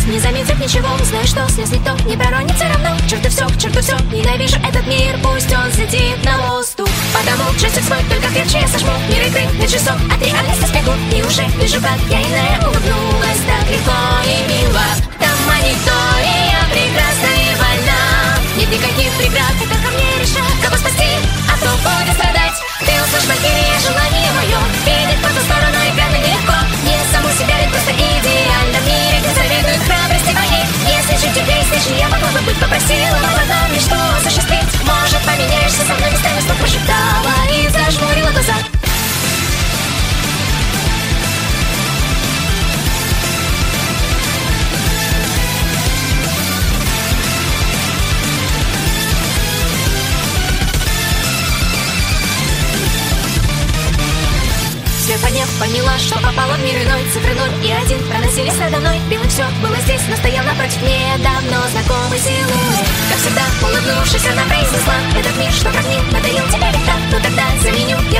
не заметит ничего. Знаю, что слез никто не проронит все равно. К черту все, ненавижу этот мир. Пусть он взлетит на воздух. Потому джойстик свой только крепче я сожму. Мир игры на часов, от реальности сбегу. И уже вижу, как я иная улыбнулась. Так легко и мило. Там аудитория прекрасна и вольна. Нет никаких преград, ты только мне решай, кого спасти, а кто будет страдать. Ты услышь валькирия, желание мое. Видеть по ту сторону экрана нелегко. Не саму себя, ведь просто идеально в мире, где завидуют храбрости моей. Если чуть теплее снежи, я могла бы быть, попросила, но одну мечту осуществить. Может, поменяешься со мной местами, вслух прошептала и зажмурила глаза. Подняв, поняла, что попала в мир иной. Цифры 0 и 1 проносились надо мной. Белый все было здесь, но стоял напротив мне давно знакомый силуэт. Как всегда, улыбнувшись, она произнесла: этот мир, что прогнил, надоел тебе ведь так. Ну тогда заменю я